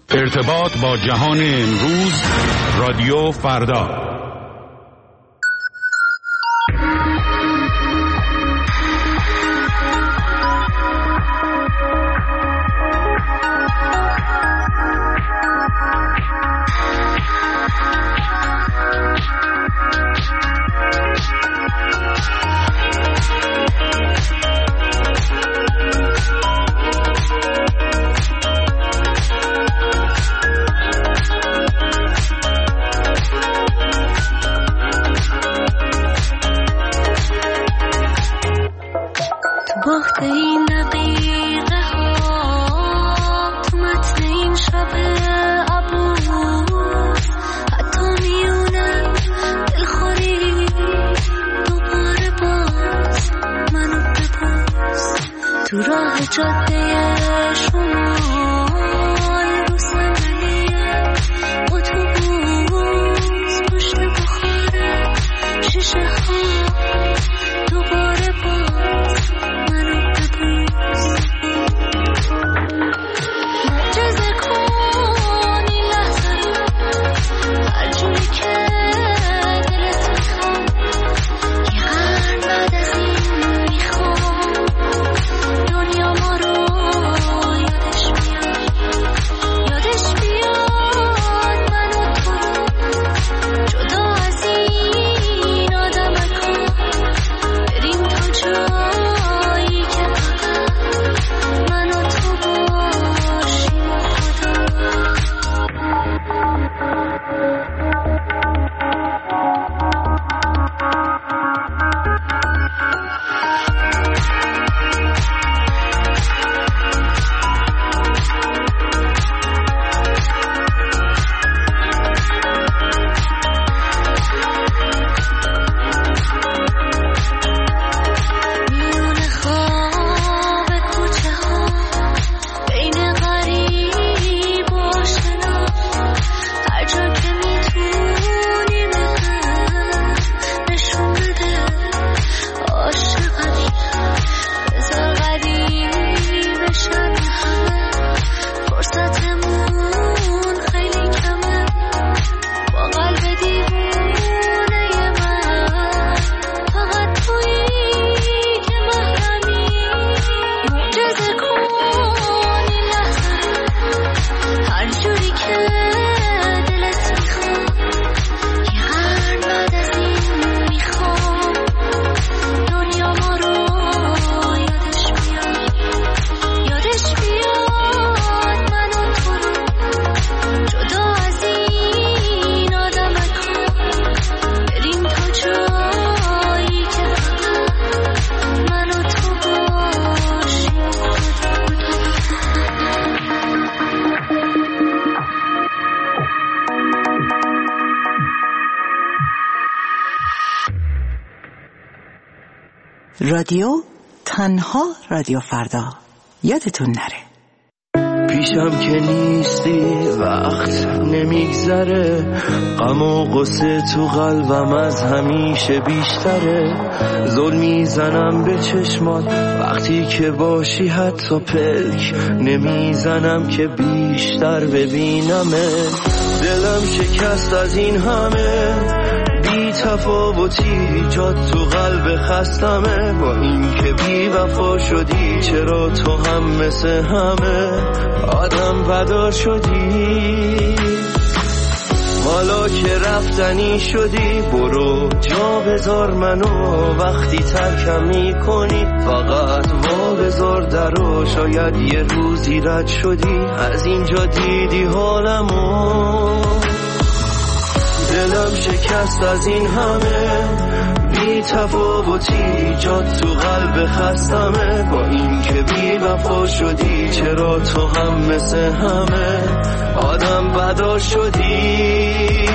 ارتباط با جهان امروز، رادیو فردا. رادیو تنها رادیو فردا، یادتون نره. پیشم که نیستی وقت نمیگذره، غم و غصه تو قلبم از همیشه بیشتره. زل میزنم به چشمات وقتی که باشی، حتی پلک نمیزنم که بیشتر ببینمت. دلم شکست از این همه بی تفاوتی، جات تو قلب خستمه. با این که بی وفا شدی، چرا تو هم مثل همه آدم بدار شدی؟ حالا که رفتنی شدی، برو جا بذار منو. وقتی ترکم میکنی فقط وا بذار درو. شاید یه روزی رد شدی، از اینجا دیدی حالمو. دلم شکست از این همه بی تفاوتی، جات تو قلب خستمه. با این که بی وفا شدی، چرا تو هم مثل همه آدم بدار شدی؟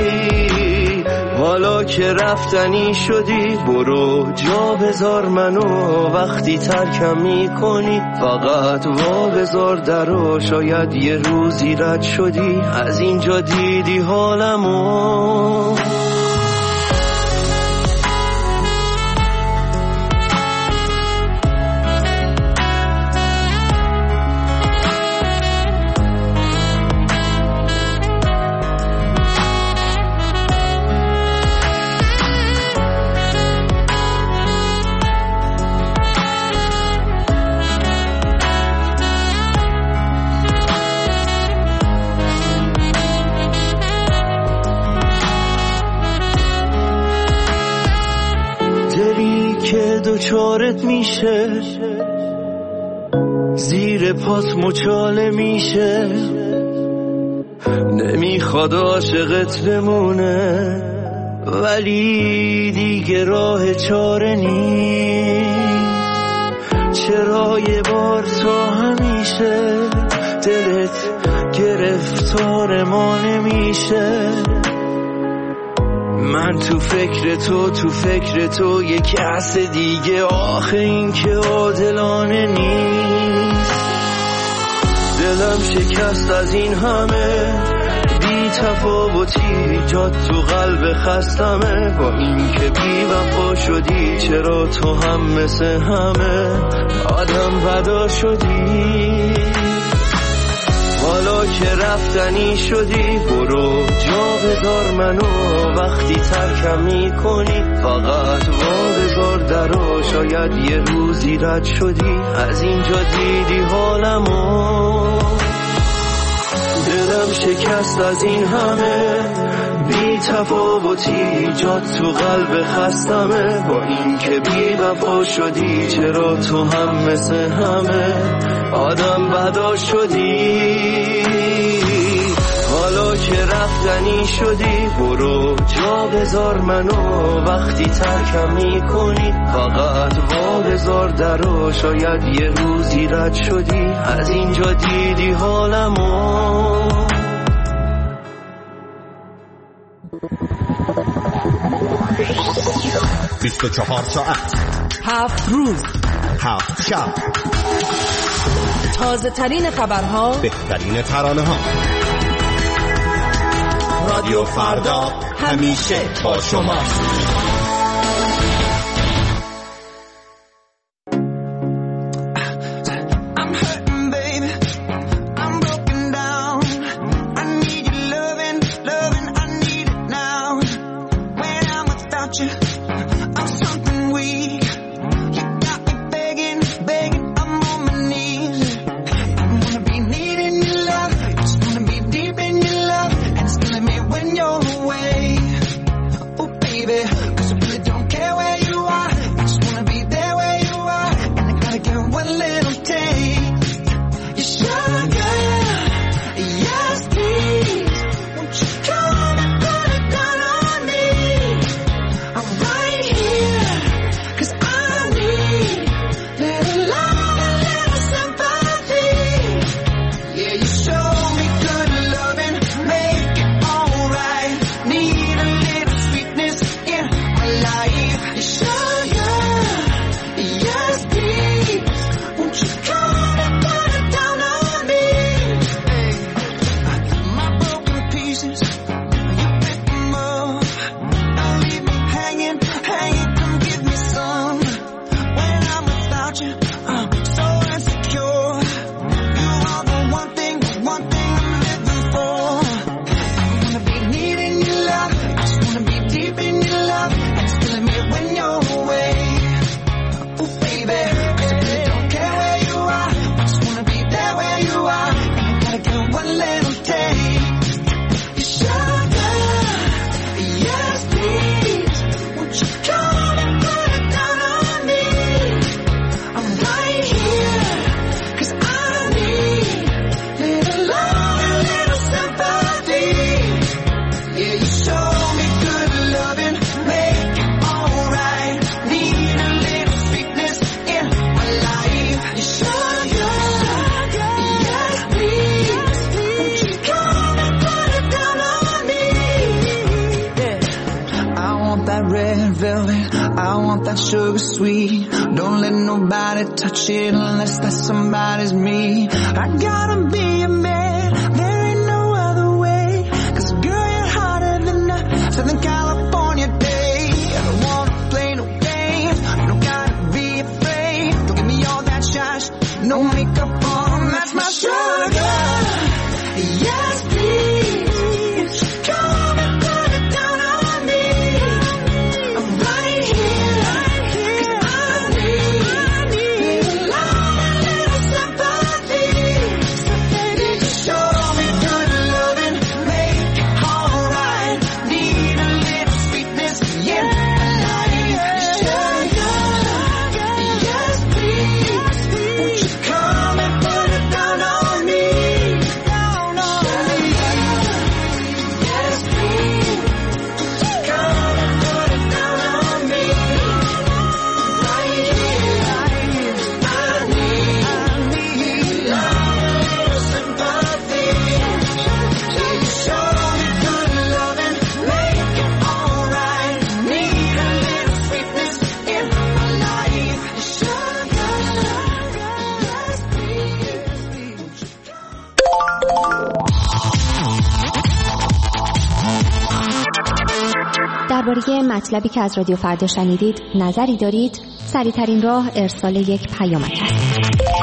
حالا که رفتنی شدی، برو جا بذار منو. وقتی ترکم میکنی فقط وا بذار درو. شاید یه روزی رد شدی، از اینجا دیدی حالمو. دچارت میشه، زیر پات مچاله میشه، نمیخواد عاشقت بمونه ولی دیگه راه چاره نیست. چرا یه بار تا همیشه دلت گرفتار ما نمیشه؟ من تو فکر تو یه کس دیگه، آخه این که عادلانه نیست. دلم شکست از این همه بی تفاوتی، جات تو قلب خستمه. با این که بی وفا شدی، چرا تو هم مثل همه آدم بدا شدی؟ حالا که رفتنی شدی، برو جا بذار منو. وقتی ترکم میکنی فقط وا بذار درو. شاید یه روزی رد شدی، از اینجا دیدی حالمو. دلم شکست از این همه بی تفاوتی، جات تو قلب خستمه. با این که بی وفا شدی، چرا تو هم مثل همه آدم بدا شدی؟ حالا که رفتنی شدی، برو جا بذار منو. وقتی ترکم میکنی فقط وا بذار درو. شاید یه روزی رد شدی، از اینجا دیدی حالمو. 24 ساعت 7 روز 7 شب، تازه ترین خبرها، بهترین ترانه ها. رادیو فردا همیشه با شما. Sugar sweet, don't let nobody touch it unless that somebody's me. I gotta be a man, there ain't no other way. 'Cause girl, you're hotter than a Southern California day. I don't wanna play no games, don't gotta be afraid. Don't give me all that shine, no makeup on, that's my sugar. Yes, please, won't you come and put it down on me? I'm right here. درباره مطلبی که از رادیو فردا شنیدید نظری دارید؟ سریع‌ترین راه ارسال یک پیامک است.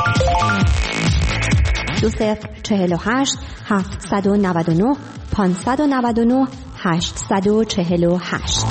2048 799 599 848.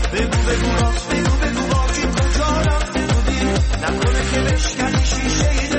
بگو با کی کجا رفته بودی نکنه که بشکنی شیشه